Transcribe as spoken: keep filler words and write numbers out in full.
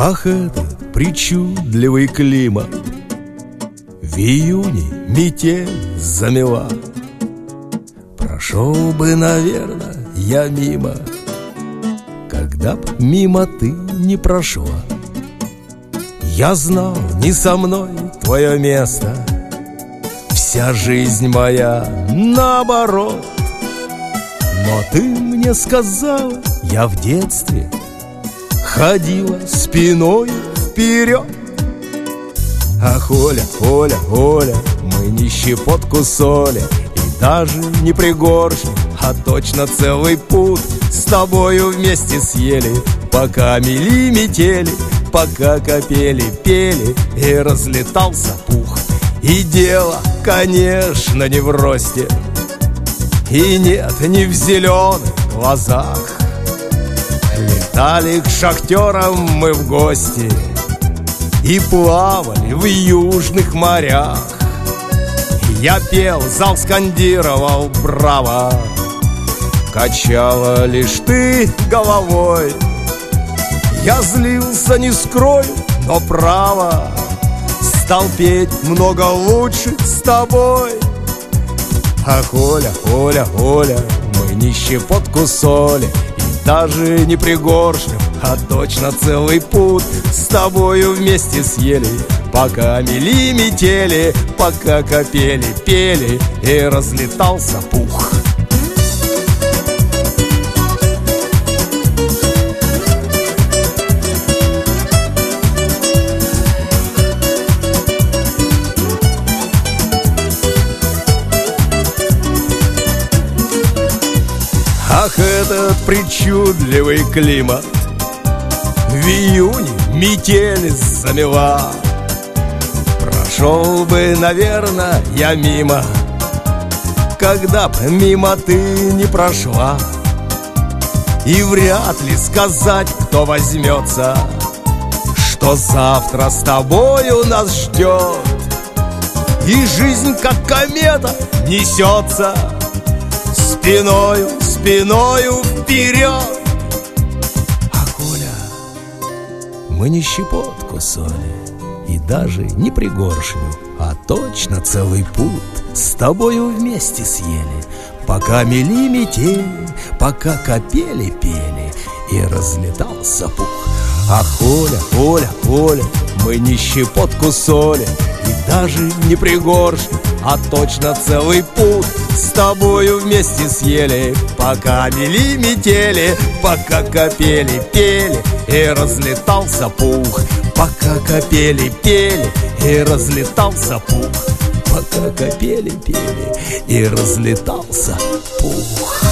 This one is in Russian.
Ах, этот причудливый климат! В июне метель замела. Прошел бы, наверное, я мимо, когда б мимо ты не прошла. Я знал, не со мной твое место, вся жизнь моя наоборот. Но ты мне сказала, я в детстве ходила спиной вперед. Ах, Оля, Оля, Оля, мы не щепотку соли и даже не пригоршню, а точно целый пуд с тобою вместе съели, пока мели метели, пока капели пели и разлетался пух. И дело, конечно, не в росте, и нет, не в зеленых глазах. Летали к шахтерам мы в гости и плавали в южных морях. Я пел, зал скандировал браво, качала лишь ты головой. Я злился, не скрою, но право, стал петь много лучше с тобой. Ах, Оля, Оля, Оля, мы не щепотку соли и даже не пригоршню, а точно целый пуд с тобою вместе съели, пока мели метели, пока капели пели и разлетался пух. Ах, этот причудливый климат! В июне метель замела. Прошел бы, наверное, я мимо, когда б мимо ты не прошла. И вряд ли сказать, кто возьмется, что завтра с тобою нас ждет. И жизнь, как комета, несется спиною, спиною вперед. Ах, Оля, мы не щепотку соли и даже не пригоршню, а точно целый пуд с тобою вместе съели, пока мели метели, пока капели пели и разлетался пух. Ах, Оля, Оля, Оля, мы не щепотку соли и даже не пригоршню, а точно целый пуд с тобою вместе съели, пока мели метели, пока капели пели и разлетался пух. Пока капели пели и разлетался пух. Пока капели пели и разлетался пух.